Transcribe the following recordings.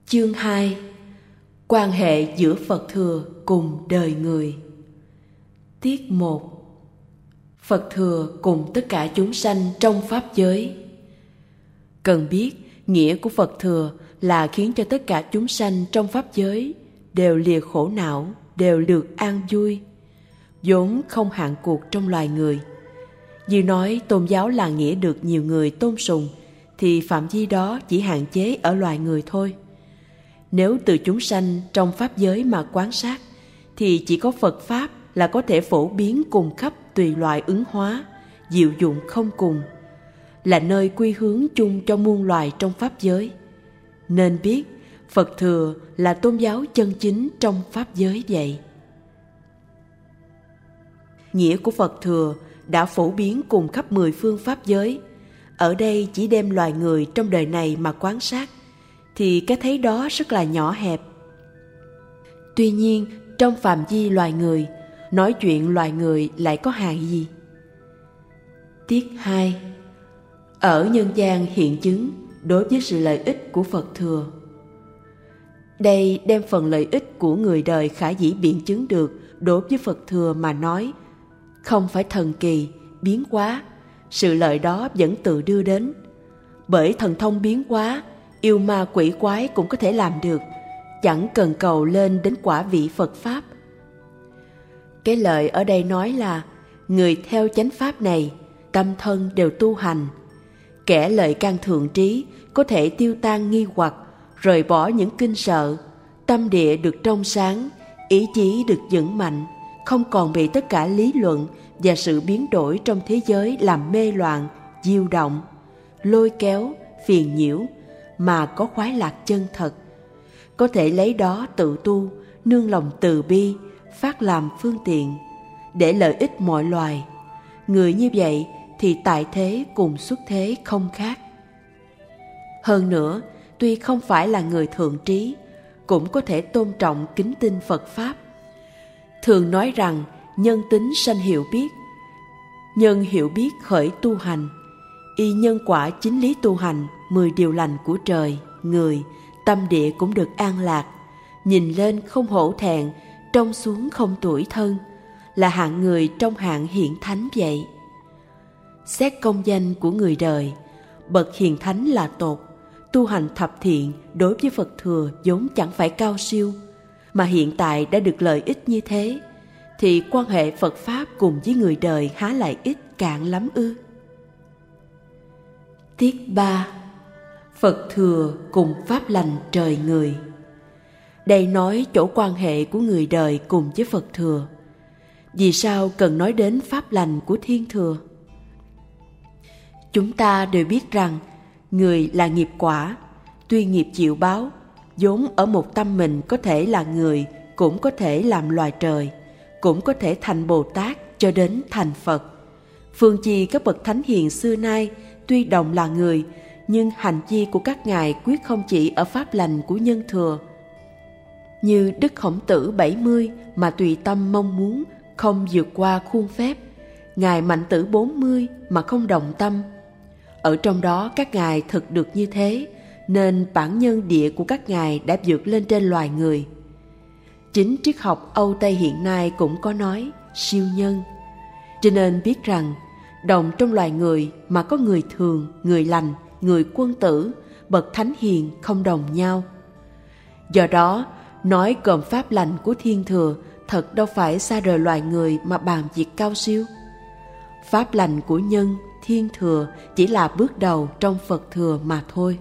Chương 2. Quan hệ giữa Phật Thừa cùng đời người. Tiết 1. Phật Thừa cùng tất cả chúng sanh trong Pháp giới. Cần biết, nghĩa của Phật Thừa là khiến cho tất cả chúng sanh trong Pháp giới đều lìa khổ não, đều được an vui, vốn không hạn cuộc trong loài người. Như nói tôn giáo là nghĩa được nhiều người tôn sùng, thì phạm vi đó chỉ hạn chế ở loài người thôi. Nếu từ chúng sanh trong Pháp giới mà quan sát, thì chỉ có Phật Pháp là có thể phổ biến cùng khắp tùy loại ứng hóa, diệu dụng không cùng, là nơi quy hướng chung cho muôn loài trong Pháp giới. Nên biết, Phật Thừa là tôn giáo chân chính trong Pháp giới vậy. Nghĩa của Phật Thừa đã phổ biến cùng khắp 10 phương Pháp giới. Ở đây chỉ đem loài người trong đời này mà quan sát, thì cái thấy đó rất là nhỏ hẹp. Tuy nhiên, trong phạm vi loài người, nói chuyện loài người lại có hại gì? Tiết 2. Ở nhân gian hiện chứng đối với sự lợi ích của Phật Thừa. Đây đem phần lợi ích của người đời khả dĩ biện chứng được đối với Phật Thừa mà nói, không phải thần kỳ, biến hóa, sự lợi đó vẫn tự đưa đến. Bởi thần thông biến hóa, yêu ma quỷ quái cũng có thể làm được, chẳng cần cầu lên đến quả vị Phật Pháp. Cái lợi ở đây nói là, người theo chánh Pháp này, tâm thân đều tu hành. Kẻ lợi căn thượng trí có thể tiêu tan nghi hoặc, rời bỏ những kinh sợ, tâm địa được trong sáng, ý chí được vững mạnh, không còn bị tất cả lý luận và sự biến đổi trong thế giới làm mê loạn, diêu động, lôi kéo, phiền nhiễu, mà có khoái lạc chân thật. Có thể lấy đó tự tu, nương lòng từ bi, phát làm phương tiện, để lợi ích mọi loài. Người như vậy thì tại thế cùng xuất thế không khác. Hơn nữa, tuy không phải là người thượng trí, cũng có thể tôn trọng kính tin Phật Pháp. Thường nói rằng, nhân tính sanh hiểu biết, nhân hiểu biết khởi tu hành, y nhân quả chính lý tu hành, 10 điều lành của trời, người, tâm địa cũng được an lạc, nhìn lên không hổ thẹn, trông xuống không tủi thân, là hạng người trong hạng hiển thánh vậy. Xét công danh của người đời, bậc hiền thánh là tột, tu hành thập thiện đối với Phật Thừa vốn chẳng phải cao siêu, mà hiện tại đã được lợi ích như thế, thì quan hệ Phật Pháp cùng với người đời há lại ít cạn lắm ư? Tiết 3. Phật Thừa cùng Pháp lành trời người. Đây nói chỗ quan hệ của người đời cùng với Phật Thừa. Vì sao cần nói đến Pháp lành của Thiên Thừa? Chúng ta đều biết rằng, người là nghiệp quả, tuy nghiệp chịu báo, vốn ở một tâm mình có thể là người, cũng có thể làm loài trời, cũng có thể thành Bồ Tát cho đến thành Phật. Phương chi các bậc thánh hiền xưa nay tuy đồng là người, nhưng hành vi của các ngài quyết không chỉ ở pháp lành của nhân thừa. Như Đức Khổng Tử 70 mà tùy tâm mong muốn, không vượt qua khuôn phép. Ngài Mạnh Tử 40 mà không động tâm. Ở trong đó các ngài thực được như thế, nên bản nhân địa của các ngài đã vượt lên trên loài người. Chính triết học Âu Tây hiện nay cũng có nói siêu nhân. Cho nên biết rằng, đồng trong loài người mà có người thường, người lành, người quân tử, bậc thánh hiền không đồng nhau. Do đó, nói gồm pháp lành của Thiên Thừa thật đâu phải xa rời loài người mà bàn việc cao siêu. Pháp lành của nhân, Thiên Thừa chỉ là bước đầu trong Phật Thừa mà thôi.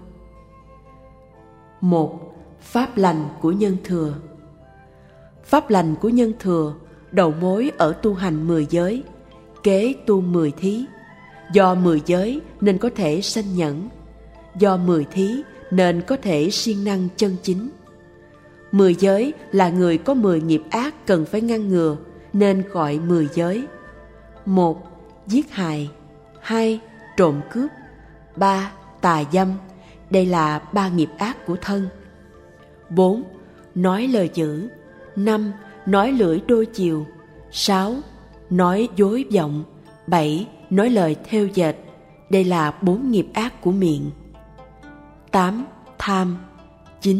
1. Pháp lành của nhân thừa. Pháp lành của nhân thừa đầu mối ở tu hành 10 giới, kế tu 10 thí. Do 10 giới nên có thể sanh nhẫn, do 10 thí nên có thể siêng năng chân chính. 10 giới là người có 10 nghiệp ác cần phải ngăn ngừa, nên gọi 10 giới. 1. Giết hại. 2. Trộm cướp. 3. Tà dâm. Đây là 3 nghiệp ác của thân. 4. Nói lời dữ. 5. Nói lưỡi đôi chiều. 6. Nói dối vọng. 7. Nói lời thêu dệt. Đây là 4 nghiệp ác của miệng. 8. Tham. 9.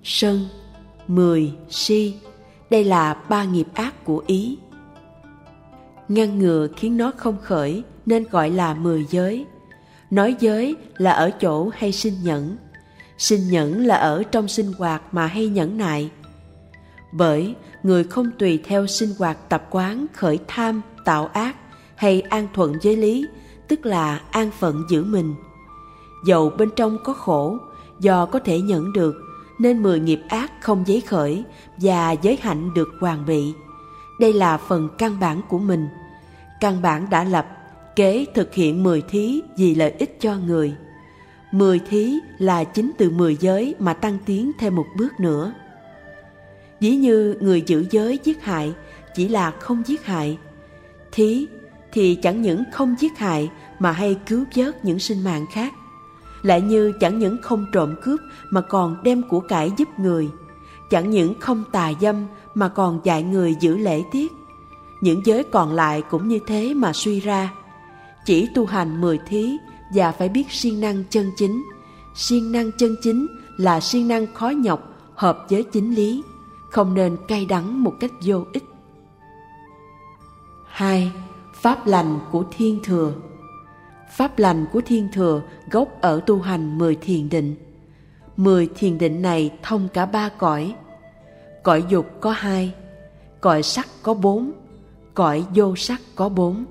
sân, 10. Si. Đây là 3 nghiệp ác của ý. Ngăn ngừa khiến nó không khởi nên gọi là 10 giới. Nói giới là ở chỗ hay sinh nhẫn. Sinh nhẫn là ở trong sinh hoạt mà hay nhẫn nại. Bởi người không tùy theo sinh hoạt tập quán khởi tham, tạo ác hay an thuận với lý, tức là an phận giữ mình. Dầu bên trong có khổ, do có thể nhẫn được, nên 10 nghiệp ác không giấy khởi và giới hạnh được hoàn bị. Đây là phần căn bản của mình. Căn bản đã lập, kế thực hiện 10 thí vì lợi ích cho người. 10 thí là chính từ 10 giới mà tăng tiến thêm một bước nữa. Ví như người giữ giới giết hại chỉ là không giết hại. Thí thì chẳng những không giết hại mà hay cứu vớt những sinh mạng khác. Lại như chẳng những không trộm cướp mà còn đem của cải giúp người. Chẳng những không tà dâm mà còn dạy người giữ lễ tiết. Những giới còn lại cũng như thế mà suy ra. Chỉ tu hành 10 thí và phải biết siêng năng chân chính. Siêng năng chân chính là siêng năng khó nhọc, hợp với chính lý, không nên cay đắng một cách vô ích. 2. Pháp lành của Thiên Thừa. Pháp lành của Thiên Thừa gốc ở tu hành 10 thiền định. 10 thiền định này thông cả 3 cõi. Cõi dục có 2, cõi sắc có 4, cõi vô sắc có 4.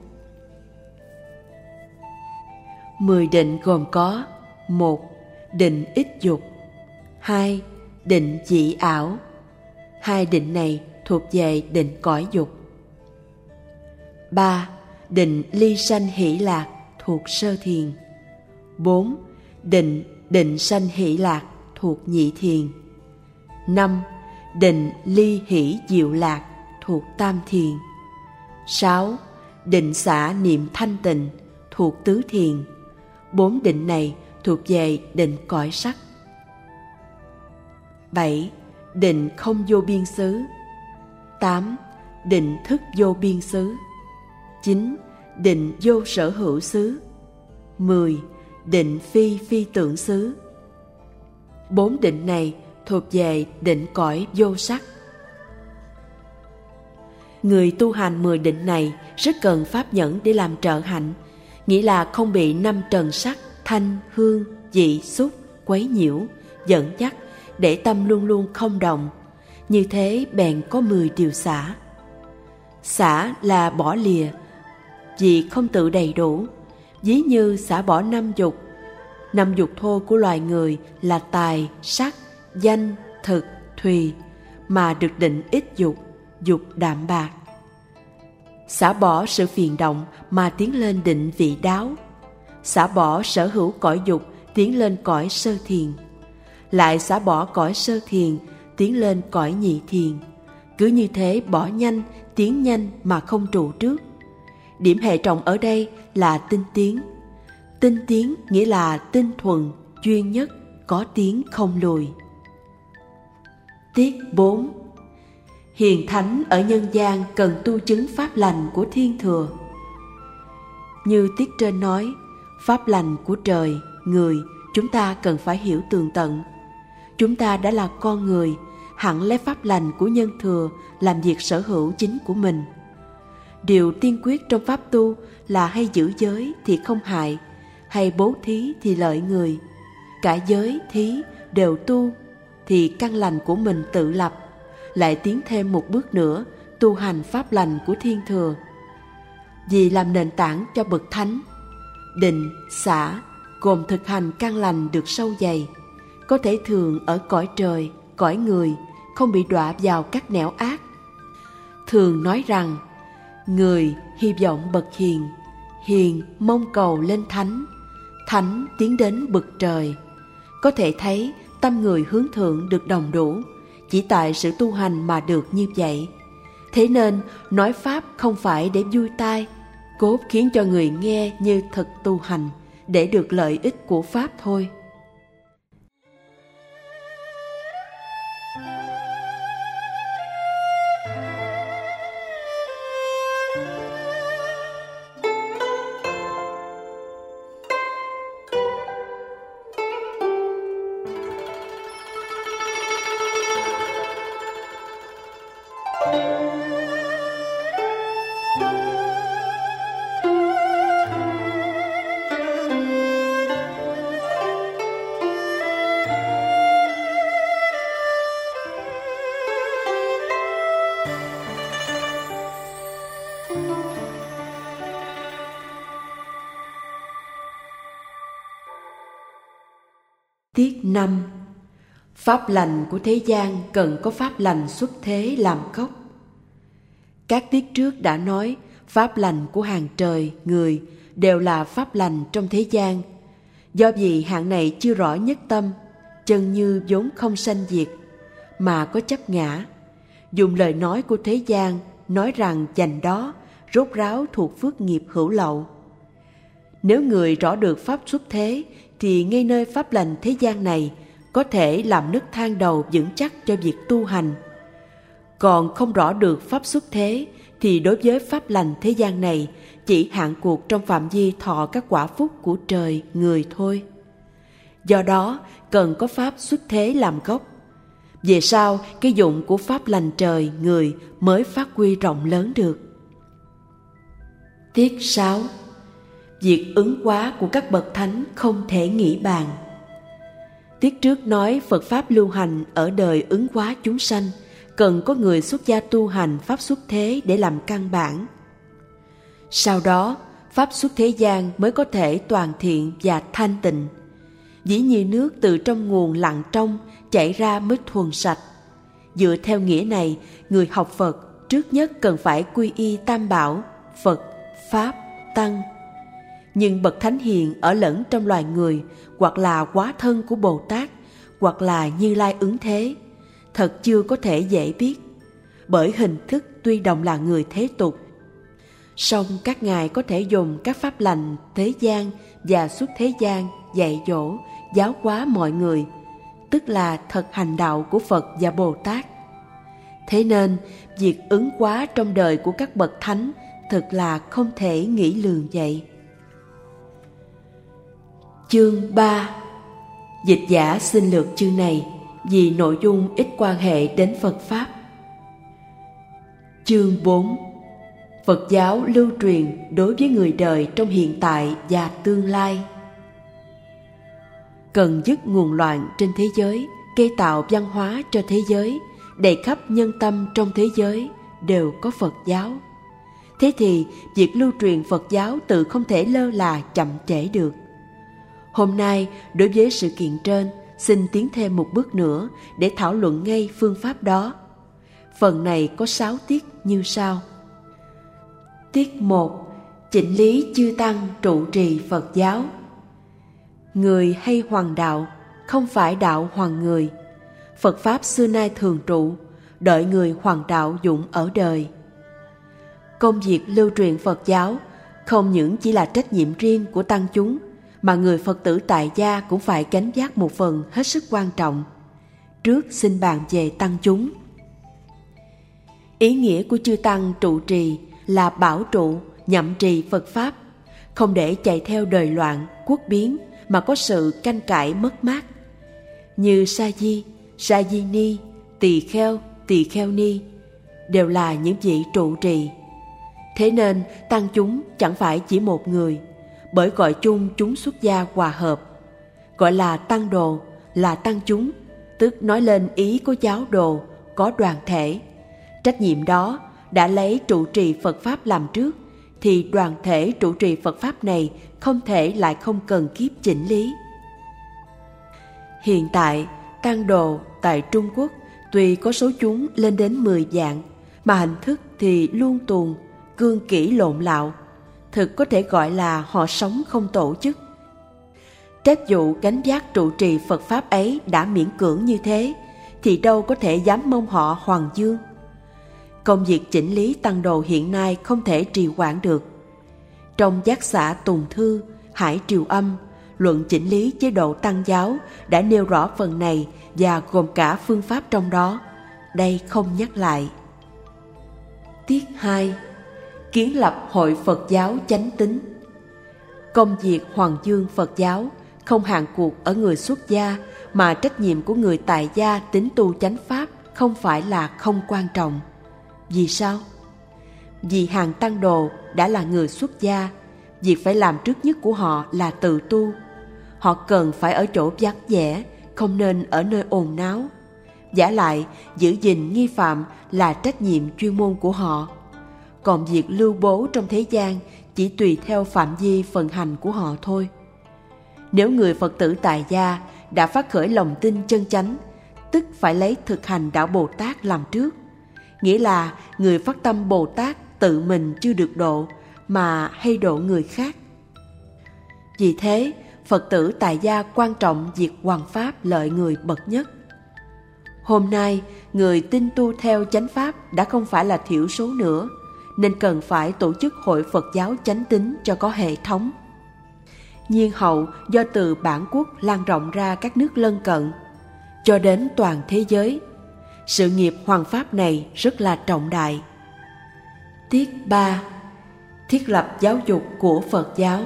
10 định gồm có: 1. Định ít dục. 2. Định dị ảo. 2 định này thuộc về định cõi dục. 3. Định ly sanh hỷ lạc thuộc sơ thiền. 4. Định sanh hỷ lạc thuộc nhị thiền. 5. Định ly hỷ diệu lạc thuộc tam thiền. 6. Định xả niệm thanh tịnh thuộc tứ thiền. 4 định này thuộc về định cõi sắc. 7. Định không vô biên xứ. 8. Định thức vô biên xứ. 9. Định vô sở hữu xứ. 10. Định phi phi tưởng xứ. 4 định này thuộc về định cõi vô sắc. Người tu hành 10 định này rất cần pháp nhẫn để làm trợ hạnh, nghĩa là không bị 5 trần sắc, thanh, hương, vị, xúc quấy nhiễu, dẫn dắt, để tâm luôn luôn không động. Như thế bèn có 10 điều xả. Xả là bỏ lìa, vì không tự đầy đủ. Ví như xả bỏ 5 dục. 5 dục thô của loài người là tài, sắc, danh, thực, thùy, mà được định ít dục, dục đạm bạc. Xả bỏ sự phiền động mà tiến lên định vị đáo. Xả bỏ sở hữu cõi dục, tiến lên cõi sơ thiền. Lại xả bỏ cõi sơ thiền, tiến lên cõi nhị thiền. Cứ như thế bỏ nhanh, tiến nhanh mà không trụ trước. Điểm hệ trọng ở đây là tinh tiến. Tinh tiến nghĩa là tinh thuần, duy nhất, có tiến không lùi. Tiết 4. Hiền thánh ở nhân gian cần tu chứng pháp lành của Thiên Thừa. Như tiết trên nói, pháp lành của trời, người chúng ta cần phải hiểu tường tận. Chúng ta đã là con người, hẳn lấy pháp lành của nhân thừa làm việc sở hữu chính của mình. Điều tiên quyết trong pháp tu là hay giữ giới thì không hại, hay bố thí thì lợi người. Cả giới, thí đều tu thì căn lành của mình tự lập, lại tiến thêm một bước nữa tu hành pháp lành của Thiên Thừa. Vì làm nền tảng cho bậc thánh, định, xả gồm thực hành căn lành được sâu dày, có thể thường ở cõi trời, cõi người, không bị đọa vào các nẻo ác. Thường nói rằng, người hy vọng bậc hiền, hiền mong cầu lên thánh, thánh tiến đến bậc trời. Có thể thấy tâm người hướng thượng được đồng đủ, chỉ tại sự tu hành mà được như vậy. Thế nên nói pháp không phải để vui tai, cốt khiến cho người nghe như thật tu hành, để được lợi ích của pháp thôi. Tiết 5. Pháp lành của thế gian cần có pháp lành xuất thế làm gốc. Các tiết trước đã nói pháp lành của hàng trời, người đều là pháp lành trong thế gian. Do vì hạng này chưa rõ nhất tâm, chân như vốn không sanh diệt, mà có chấp ngã. Dùng lời nói của thế gian nói rằng dành đó rốt ráo thuộc phước nghiệp hữu lậu. Nếu người rõ được pháp xuất thế thì ngay nơi pháp lành thế gian này có thể làm nấc thang đầu vững chắc cho việc tu hành. Còn không rõ được pháp xuất thế thì đối với pháp lành thế gian này chỉ hạn cuộc trong phạm vi thọ các quả phúc của trời, người thôi. Do đó cần có pháp xuất thế làm gốc. Về sau cái dụng của pháp lành trời, người mới phát huy rộng lớn được. Tiết 6. Việc ứng hóa của các bậc thánh không thể nghĩ bàn. Tiết trước nói Phật Pháp lưu hành ở đời ứng hóa chúng sanh, cần có người xuất gia tu hành Pháp xuất thế để làm căn bản. Sau đó, Pháp xuất thế gian mới có thể toàn thiện và thanh tịnh. Dĩ như nước từ trong nguồn lặng trong chảy ra mới thuần sạch. Dựa theo nghĩa này, người học Phật trước nhất cần phải quy y tam bảo, Phật, Pháp, Tăng. Nhưng bậc thánh hiền ở lẫn trong loài người, hoặc là hóa thân của Bồ Tát, hoặc là Như Lai ứng thế, thật chưa có thể dễ biết. Bởi hình thức tuy đồng là người thế tục, song các ngài có thể dùng các pháp lành thế gian và xuất thế gian dạy dỗ, giáo hóa mọi người, tức là thật hành đạo của Phật và Bồ Tát. Thế nên, việc ứng hóa trong đời của các bậc thánh thực là không thể nghĩ lường vậy. Chương 3. Dịch giả xin lược chương này vì nội dung ít quan hệ đến Phật Pháp. Chương 4. Phật giáo lưu truyền đối với người đời trong hiện tại và tương lai. Cần dứt nguồn loạn trên thế giới, cây tạo văn hóa cho thế giới, đầy khắp nhân tâm trong thế giới đều có Phật giáo. Thế thì việc lưu truyền Phật giáo tự không thể lơ là chậm trễ được. Hôm nay, đối với sự kiện trên, xin tiến thêm một bước nữa để thảo luận ngay phương pháp đó. Phần này có 6 tiết như sau. Tiết 1. Chỉnh lý chư tăng trụ trì Phật giáo. Người hay hoàng đạo, không phải đạo hoàng người. Phật Pháp xưa nay thường trụ, đợi người hoàng đạo dụng ở đời. Công việc lưu truyền Phật giáo không những chỉ là trách nhiệm riêng của tăng chúng, mà người Phật tử tại gia cũng phải gánh vác một phần hết sức quan trọng. Trước xin bàn về tăng chúng. Ý nghĩa của chư tăng trụ trì là bảo trụ, nhậm trì Phật Pháp, không để chạy theo đời loạn, quốc biến mà có sự canh cải mất mát. Như Sa Di, Sa Di Ni, Tỳ Kheo Ni đều là những vị trụ trì. Thế nên tăng chúng chẳng phải chỉ một người, bởi gọi chung chúng xuất gia hòa hợp. Gọi là tăng đồ, là tăng chúng, tức nói lên ý của giáo đồ, có đoàn thể. Trách nhiệm đó đã lấy trụ trì Phật Pháp làm trước, thì đoàn thể trụ trì Phật Pháp này không thể lại không cần kiếp chỉnh lý. Hiện tại, tăng đồ tại Trung Quốc tuy có số chúng lên đến 10 vạn, mà hình thức thì luôn tuồng, cương kỷ lộn lạo, thực có thể gọi là họ sống không tổ chức. Trách vụ gánh vác trụ trì Phật Pháp ấy đã miễn cưỡng như thế, thì đâu có thể dám mong họ hoàng dương. Công việc chỉnh lý tăng đồ hiện nay không thể trì hoãn được. Trong Giác Xạ Tùng Thư, Hải Triều Âm, luận chỉnh lý chế độ tăng giáo đã nêu rõ phần này và gồm cả phương pháp trong đó. Đây không nhắc lại. Tiết 2. Kiến lập hội Phật giáo chánh tín. Công việc hoàng dương Phật giáo không hạn cuộc ở người xuất gia, mà trách nhiệm của người tại gia tín tu chánh pháp không phải là không quan trọng. Vì sao? Vì hàng tăng đồ đã là người xuất gia, việc phải làm trước nhất của họ là tự tu. Họ cần phải ở chỗ vắng vẻ, không nên ở nơi ồn náo. Vả lại, giữ gìn nghi phạm là trách nhiệm chuyên môn của họ. Còn việc lưu bố trong thế gian chỉ tùy theo phạm vi phần hành của họ thôi. Nếu người Phật tử tại gia đã phát khởi lòng tin chân chánh, tức phải lấy thực hành đạo Bồ Tát làm trước. Nghĩa là người phát tâm Bồ Tát tự mình chưa được độ mà hay độ người khác. Vì thế, Phật tử tại gia quan trọng việc hoằng pháp lợi người bậc nhất. Hôm nay, người tin tu theo chánh pháp đã không phải là thiểu số nữa, nên cần phải tổ chức hội Phật giáo chánh tín cho có hệ thống. Nhiên hậu do từ bản quốc lan rộng ra các nước lân cận, cho đến toàn thế giới. Sự nghiệp hoằng pháp này rất là trọng đại. Tiết 3. Thiết lập giáo dục của Phật giáo.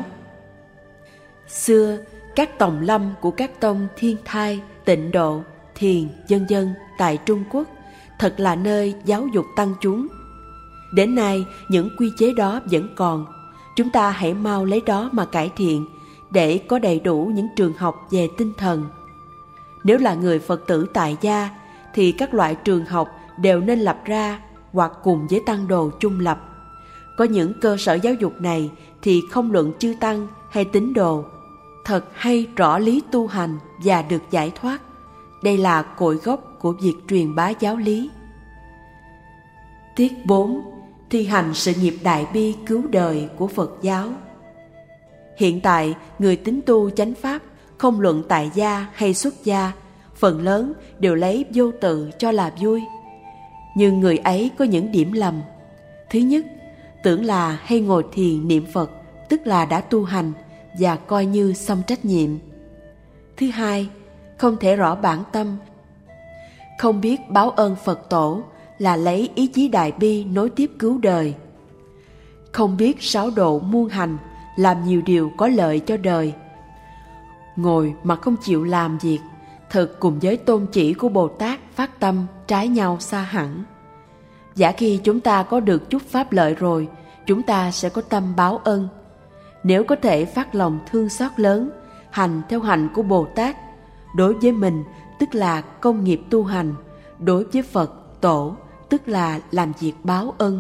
Xưa, các tòng lâm của các tông Thiên Thai, Tịnh Độ, Thiền, vân vân tại Trung Quốc thật là nơi giáo dục tăng chúng. Đến nay, những quy chế đó vẫn còn. Chúng ta hãy mau lấy đó mà cải thiện, để có đầy đủ những trường học về tinh thần. Nếu là người Phật tử tại gia, thì các loại trường học đều nên lập ra hoặc cùng với tăng đồ chung lập. Có những cơ sở giáo dục này thì không luận chư tăng hay tín đồ, thật hay rõ lý tu hành và được giải thoát. Đây là cội gốc của việc truyền bá giáo lý. Tiết 4. Thi hành sự nghiệp đại bi cứu đời của Phật giáo. Hiện tại, người tín tu chánh pháp, không luận tại gia hay xuất gia, phần lớn đều lấy vô tự cho là vui. Nhưng người ấy có những điểm lầm. Thứ nhất, tưởng là hay ngồi thiền niệm Phật, tức là đã tu hành và coi như xong trách nhiệm. Thứ hai, không thể rõ bản tâm, không biết báo ơn Phật tổ là lấy ý chí đại bi nối tiếp cứu đời. Không biết sáu độ muôn hành, làm nhiều điều có lợi cho đời. Ngồi mà không chịu làm việc, thực cùng với tôn chỉ của Bồ Tát phát tâm trái nhau xa hẳn. Giả khi chúng ta có được chút pháp lợi rồi, chúng ta sẽ có tâm báo ân. Nếu có thể phát lòng thương xót lớn, hành theo hạnh của Bồ Tát, đối với mình tức là công nghiệp tu hành, đối với Phật, Tổ tức là làm việc báo ân.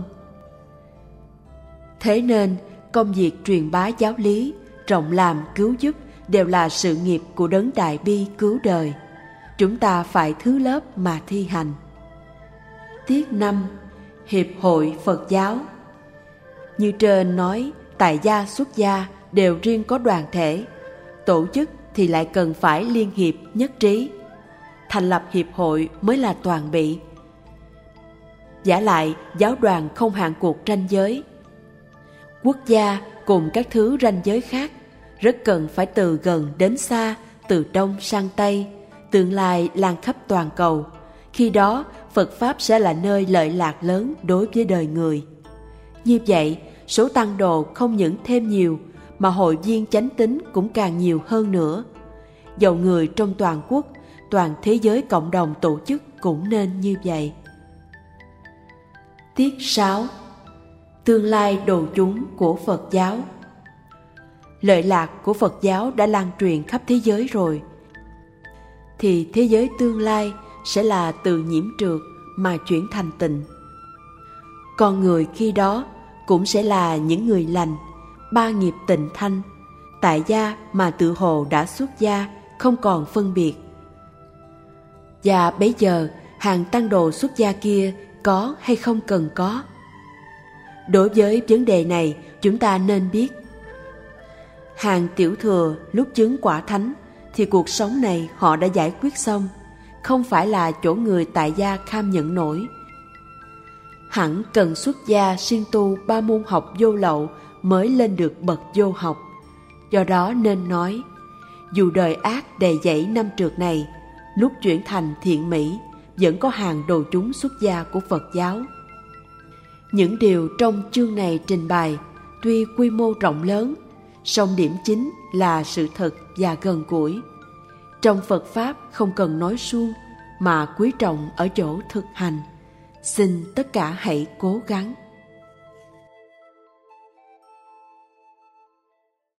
Thế nên, công việc truyền bá giáo lý, rộng làm cứu giúp đều là sự nghiệp của đấng đại bi cứu đời. Chúng ta phải thứ lớp mà thi hành. Tiết 5. Hiệp hội Phật giáo. Như trên nói, tại gia xuất gia đều riêng có đoàn thể, tổ chức thì lại cần phải liên hiệp nhất trí. Thành lập hiệp hội mới là toàn bị. Vả lại, giáo đoàn không hạn cuộc ranh giới. Quốc gia cùng các thứ ranh giới khác rất cần phải từ gần đến xa, từ đông sang tây, tương lai lan khắp toàn cầu. Khi đó, Phật Pháp sẽ là nơi lợi lạc lớn đối với đời người. Như vậy, số tăng đồ không những thêm nhiều, mà hội viên chánh tín cũng càng nhiều hơn nữa. Dầu người trong toàn quốc, toàn thế giới cộng đồng tổ chức cũng nên như vậy. Tiết 6. Tương lai độ chúng của Phật giáo. Lợi lạc của Phật giáo đã lan truyền khắp thế giới rồi, thì thế giới tương lai sẽ là từ nhiễm trượt mà chuyển thành tịnh. Con người khi đó cũng sẽ là những người lành, ba nghiệp tịnh thanh, tại gia mà tự hồ đã xuất gia, không còn phân biệt. Và bấy giờ hàng tăng đồ xuất gia kia có hay không cần có? Đối với vấn đề này, chúng ta nên biết, hàng tiểu thừa lúc chứng quả thánh thì cuộc sống này họ đã giải quyết xong, không phải là chỗ người tại gia kham nhận nổi. Hẳn cần xuất gia siêng tu 3 môn học vô lậu mới lên được bậc vô học. Do đó nên nói, dù đời ác đầy dẫy năm trượt này, lúc chuyển thành thiện mỹ, vẫn có hàng đồ chúng xuất gia của Phật giáo. Những điều trong chương này trình bày tuy quy mô rộng lớn, song điểm chính là sự thật và gần gũi. Trong Phật Pháp không cần nói suông, mà quý trọng ở chỗ thực hành. Xin tất cả hãy cố gắng.